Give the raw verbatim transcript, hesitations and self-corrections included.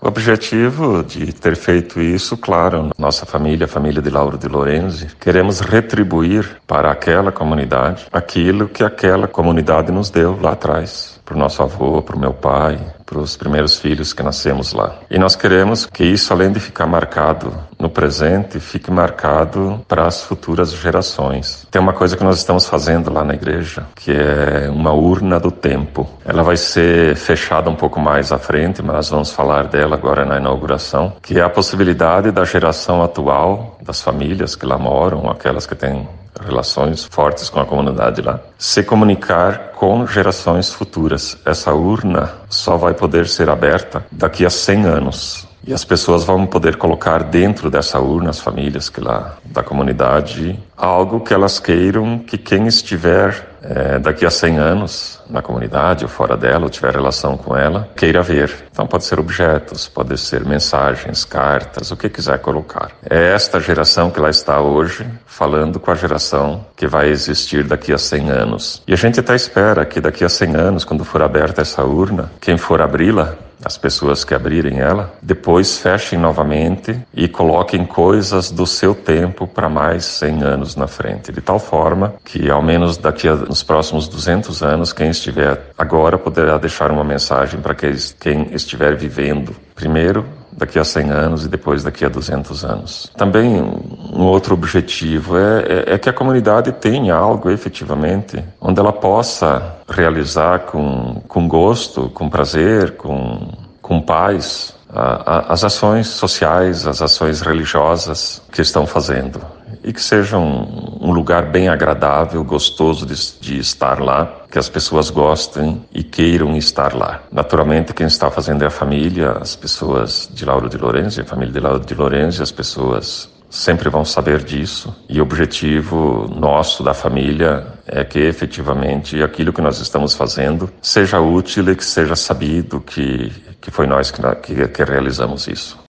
O objetivo de ter feito isso, claro, nossa família, a família de Lauro de Lorenzi, queremos retribuir para aquela comunidade aquilo que aquela comunidade nos deu lá atrás, para o nosso avô, para o meu pai, para os primeiros filhos que nascemos lá. E nós queremos que isso, além de ficar marcado no presente, fique marcado para as futuras gerações. Tem uma coisa que nós estamos fazendo lá na igreja, que é uma urna do tempo. Ela vai ser fechada um pouco mais à frente, mas nós vamos falar dela agora na inauguração, que é a possibilidade da geração atual, das famílias que lá moram, aquelas que têm relações fortes com a comunidade lá, se comunicar com gerações futuras. Essa urna só vai poder ser aberta daqui a cem anos. E as pessoas vão poder colocar dentro dessa urna, as famílias que lá da comunidade, algo que elas queiram que quem estiver é, daqui a cem anos na comunidade ou fora dela, ou tiver relação com ela, queira ver. Então pode ser objetos, pode ser mensagens, cartas, o que quiser colocar. É esta geração que lá está hoje, falando com a geração que vai existir daqui a cem anos. E a gente até espera que daqui a cem anos, quando for aberta essa urna, quem for abri-la, as pessoas que abrirem ela, depois fechem novamente e coloquem coisas do seu tempo para mais cem anos na frente, de tal forma que, ao menos daqui a, nos próximos duzentos anos, quem estiver agora poderá deixar uma mensagem para quem estiver vivendo primeiro, daqui a cem anos e depois daqui a duzentos anos. Também um outro objetivo é, é, é que a comunidade tenha algo efetivamente onde ela possa realizar com, com gosto, com prazer, com, com paz a, a, as ações sociais, as ações religiosas que estão fazendo. E que seja um, um lugar bem agradável, gostoso de, de estar lá, que as pessoas gostem e queiram estar lá. Naturalmente, quem está fazendo é a família, as pessoas de Lauro de Lorenzi, a família de Lauro de Lorenzi, as pessoas sempre vão saber disso. E o objetivo nosso, da família, é que efetivamente aquilo que nós estamos fazendo seja útil e que seja sabido que, que foi nós que, que, que realizamos isso.